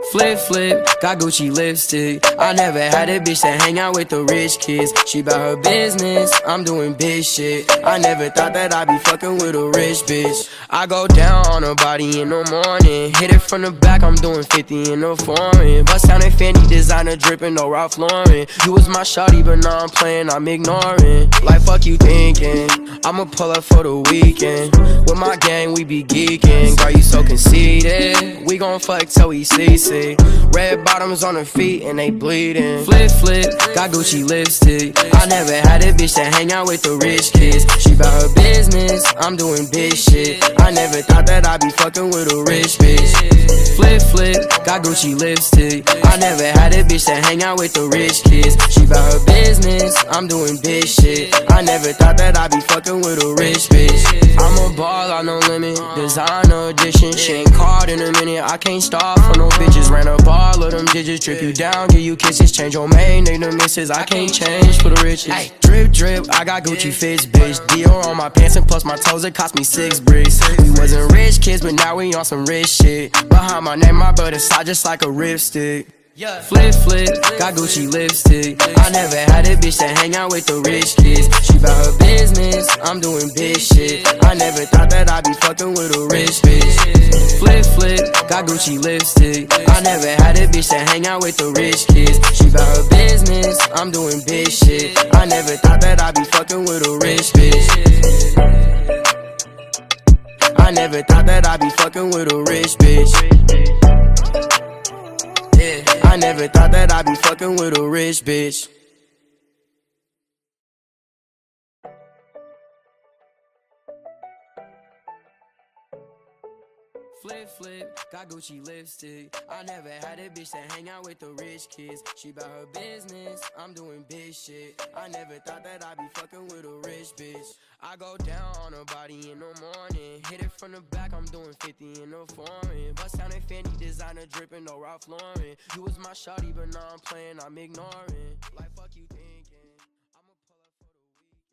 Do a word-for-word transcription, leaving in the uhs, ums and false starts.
Flip, flip, got Gucci lipstick. I never had a bitch that hang out with the rich kids. She bout her business, I'm doing big shit. I never thought that I'd be fucking with a rich bitch. I go down on her body in the morning. Hit it from the back, I'm doing fifty in the foreign. Bust down in Fendi, designer dripping, no Ralph Lauren. You was my shawty, but now I'm playing, I'm ignoring. Like fuck you thinking, I'ma pull up for the weekend. With my gang, we be geeking. Girl, you so conceited. We gon' fuck till we see see. Red bottoms on her feet and they bleeding. Flip, flip, got Gucci lipstick. I never had a bitch that hang out with the rich kids. She bout her business, I'm doing big shit. I never thought that I'd be fucking with a rich bitch. Flip, flip, got Gucci lipstick. I never had a bitch that hang out with the rich kids. She bout her business, I'm doing big shit. I never thought that I'd be fucking with a rich bitch. I'm a ball, I no limit, designer edition. She ain't called in a minute, I can't stop for no bitches. Ran up all of them digits, trip you down, give you kisses. Change your main name to misses, I can't change for the riches. Drip, drip, I got Gucci fits, bitch. Dior on my pants and plus my toes, it cost me six bricks. We wasn't rich kids, but now we on some rich shit. Behind my name, my brother side just like a ripstick. Flip, flip, got Gucci lipstick. I never had a bitch that hang out with the rich kids. She bout her business, I'm doing big shit. I never thought that I'd be fucking with a rich bitch. Flip, flip, got Gucci lipstick. I never had a bitch that hang out with the rich kids. She bout her business, I'm doing big shit. I never thought that I'd be fucking with a rich bitch. I never thought that I'd be fucking with a rich bitch. Yeah, I never thought that I'd be fucking with a rich bitch. Flip, flip, got Gucci lipstick. I never had a bitch that hang out with the rich kids. She bout her business, I'm doing big shit. I never thought that I'd be fucking with a rich bitch. I go down on her body in the morning. Hit it from the back, I'm doing fifty in the foreign. Bust down in Fendi, designer dripping, no Ralph Lauren. You was my shawty, but now I'm playing, I'm ignoring. Like fuck you think.